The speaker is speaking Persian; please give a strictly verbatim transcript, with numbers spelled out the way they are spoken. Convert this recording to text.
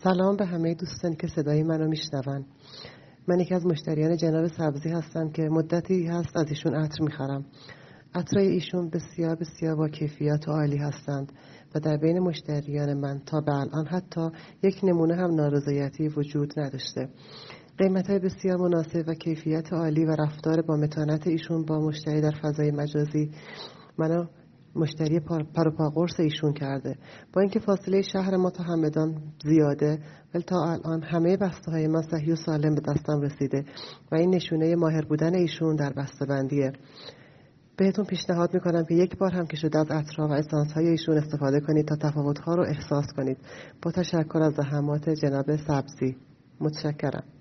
سلام به همه دوستانی که صدای منو میشنون. من یکی از مشتریان جناب سبزی هستم که مدتی هست از ایشون عطر میخرم. عطرهای ایشون بسیار بسیار با کیفیت و عالی هستند و در بین مشتریان من تا به الان حتی یک نمونه هم نارضایتی وجود نداشته. قیمت‌های بسیار مناسب و کیفیت عالی و رفتار با متانت ایشون با مشتری در فضای مجازی منو مشتری پر و پا قرص ایشون کرده. با اینکه فاصله شهر ما تا همدان زیاده، ولی تا الان همه بسته‌های من صحیح و سالم به دستم رسیده و این نشونه ماهر بودن ایشون در بسته‌بندیه. بهتون پیشنهاد میکنم که یک بار هم که شده از عطرها و اسانس‌های ایشون استفاده کنید تا تفاوت‌ها رو احساس کنید. با تشکر از زحمات جناب سبزی. متشکرم.